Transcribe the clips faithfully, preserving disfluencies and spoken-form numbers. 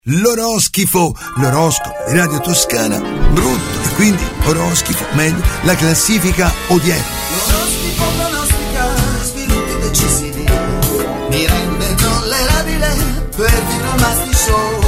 L'oroschifo, l'oroscopo di Radio Toscana, brutto e quindi oroschifo, meglio, la classifica odierna. L'oroschifo pronostica sviluppi decisivi, mi rende tollerabile perfino il Masti Show.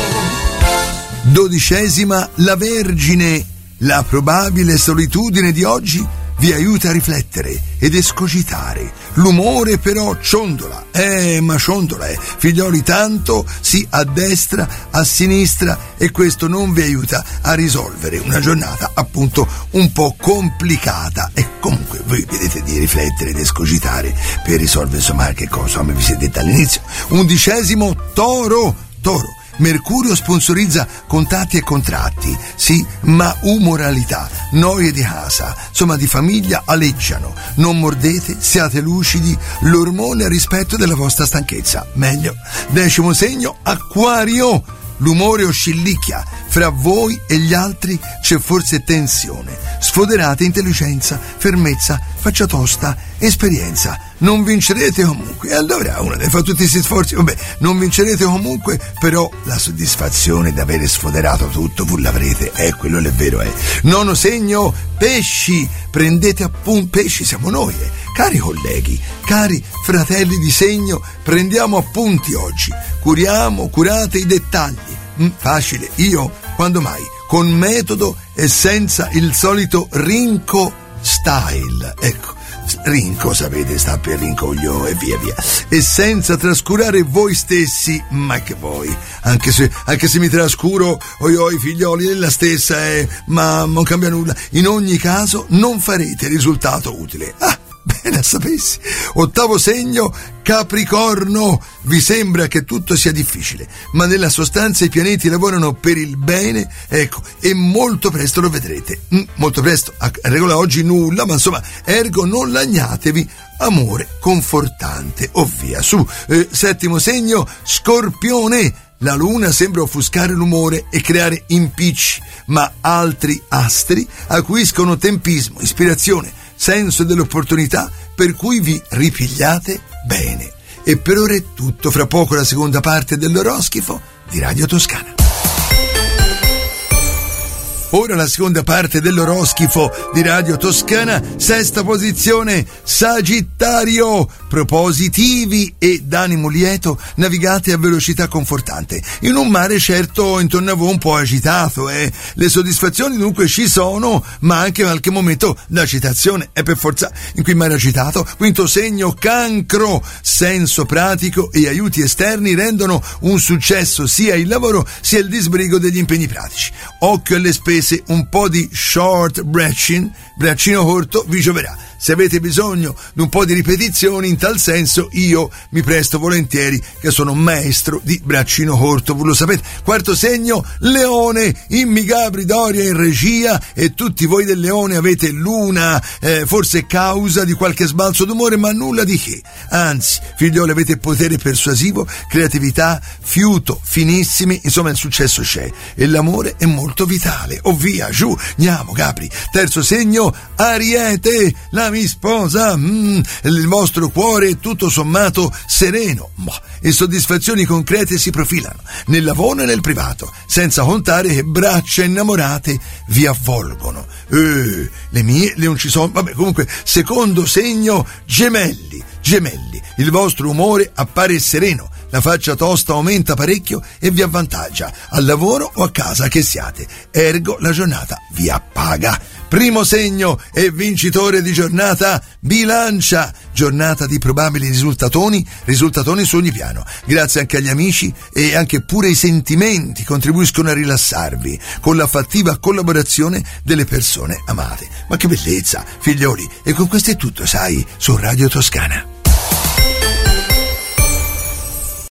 Dodicesima, la Vergine, la probabile solitudine di oggi vi aiuta a riflettere ed escogitare. L'umore però ciondola, eh ma ciondola eh, figlioli, tanto sì a destra, a sinistra, e questo non vi aiuta a risolvere una giornata appunto un po' complicata. E comunque voi vedete di riflettere ed escogitare per risolvere, insomma, che cosa come vi siete detto all'inizio. Undicesimo, Toro, Toro. Mercurio sponsorizza contatti e contratti, sì, ma umoralità, noie di casa, insomma di famiglia aleggiano. Non mordete, siate lucidi, l'ormone a rispetto della vostra stanchezza. Meglio. Decimo segno, Acquario. L'umore oscillicchia, fra voi e gli altri c'è forse tensione. Sfoderate intelligenza, fermezza, faccia tosta, esperienza. Non vincerete comunque. E allora uno deve fare tutti questi sforzi. Vabbè, non vincerete comunque, però la soddisfazione di avere sfoderato tutto voi l'avrete. Eh, quello è vero, eh. Nono segno, Pesci. Prendete appunti. Pesci siamo noi, eh. Cari colleghi, cari fratelli di segno, prendiamo appunti oggi. Curiamo, curate i dettagli. Mm, facile. Io, quando mai? Con metodo e senza il solito rinco style. Ecco. Rinco, sapete, sta per rincoglio e via via, e senza trascurare voi stessi. Ma che voi, anche se, anche se mi trascuro, oi oi figlioli, è la stessa, eh, ma non cambia nulla. In ogni caso non farete risultato utile. Ah, bene a sapessi. Ottavo segno, Capricorno. Vi sembra che tutto sia difficile, ma nella sostanza i pianeti lavorano per il bene, ecco, e molto presto lo vedrete. Mm, molto presto, a regola oggi nulla, ma insomma, ergo non lagnatevi. Amore confortante, o via su. Eh, settimo segno, Scorpione. La luna sembra offuscare l'umore e creare impicci, ma altri astri acuiscono tempismo, ispirazione, senso dell'opportunità, per cui vi ripigliate bene. E per ora è tutto, fra poco la seconda parte dell'oroschifo di Radio Toscana. Ora la seconda parte dell'oroschifo di Radio Toscana, sesta posizione, Sagittario. Propositivi e d'animo lieto, navigate a velocità confortante, in un mare certo intorno a voi un po' agitato, eh. Le soddisfazioni dunque ci sono, ma anche qualche momento d'agitazione è per forza in cui mare agitato. Quinto segno, Cancro. Senso pratico e aiuti esterni rendono un successo sia il lavoro sia il disbrigo degli impegni pratici. Occhio alle spese, un po' di short braccing, braccino corto, vi gioverà. Se avete bisogno di un po' di ripetizioni in tal senso, io mi presto volentieri, che sono un maestro di braccino corto, voi lo sapete. Quarto segno, Leone. Immi Gabri Doria in regia, e tutti voi del Leone avete luna, eh, forse causa di qualche sbalzo d'umore, ma nulla di che. Anzi, figlioli, avete potere persuasivo, creatività, fiuto finissimi, insomma il successo c'è e l'amore è molto vitale. O via, giù, andiamo Gabri. Terzo segno, Ariete. La mi sposa, mm, il vostro cuore è tutto sommato sereno, boh, e soddisfazioni concrete si profilano nel lavoro e nel privato, senza contare che braccia innamorate vi avvolgono. Eh, le mie le non ci sono. Vabbè, comunque, secondo segno, Gemelli. Gemelli, il vostro umore appare sereno, la faccia tosta aumenta parecchio e vi avvantaggia al lavoro o a casa che siate, ergo la giornata vi appaga. Primo segno e vincitore di giornata, Bilancia. Giornata di probabili risultatoni, risultatoni su ogni piano. Grazie anche agli amici e anche pure i sentimenti contribuiscono a rilassarvi con la fattiva collaborazione delle persone amate. Ma che bellezza, figlioli! E con questo è tutto, sai, su Radio Toscana.